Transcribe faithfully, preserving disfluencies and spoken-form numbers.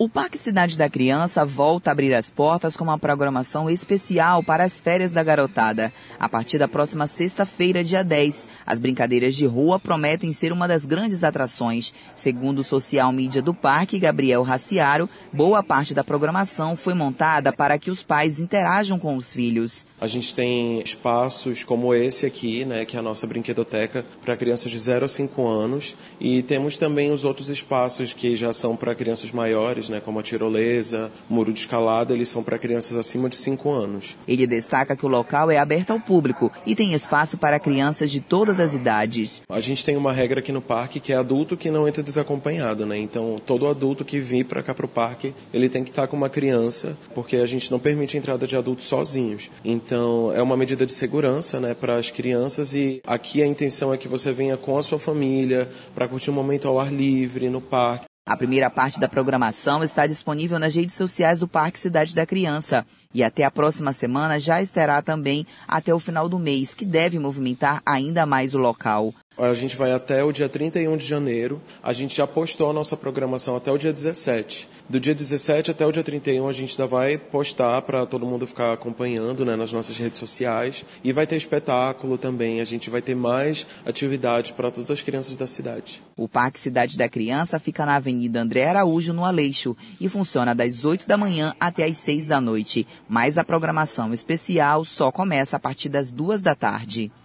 O Parque Cidade da Criança volta a abrir as portas com uma programação especial para as férias da garotada. A partir da próxima sexta-feira, dia dez, as brincadeiras de rua prometem ser uma das grandes atrações. Segundo o social media do parque, Gabriel Raciaro, boa parte da programação foi montada para que os pais interajam com os filhos. A gente tem espaços como esse aqui, né, que é a nossa brinquedoteca para crianças de zero a cinco anos, e temos também os outros espaços que já são para crianças maiores, né, como a tirolesa, muro de escalada, eles são para crianças acima de cinco anos. Ele destaca que o local é aberto ao público e tem espaço para crianças de todas as idades. A gente tem uma regra aqui no parque que é adulto que não entra desacompanhado, né? Então todo adulto que vir para cá para o parque, ele tem que estar com uma criança, porque a gente não permite a entrada de adultos sozinhos. Então é uma medida de segurança, né, para as crianças, e aqui a intenção é que você venha com a sua família para curtir um momento ao ar livre no parque. A primeira parte da programação está disponível nas redes sociais do Parque Cidade da Criança. E até a próxima semana já estará também até o final do mês, que deve movimentar ainda mais o local. A gente vai até o dia trinta e um de janeiro, a gente já postou a nossa programação até o dia dezessete. Do dia dezessete até o dia trinta e um a gente ainda vai postar para todo mundo ficar acompanhando, né, nas nossas redes sociais. E vai ter espetáculo também, a gente vai ter mais atividades para todas as crianças da cidade. O Parque Cidade da Criança fica na Avenida André Araújo, no Aleixo, e funciona das oito da manhã até as seis da noite. Mas a programação especial só começa a partir das duas da tarde.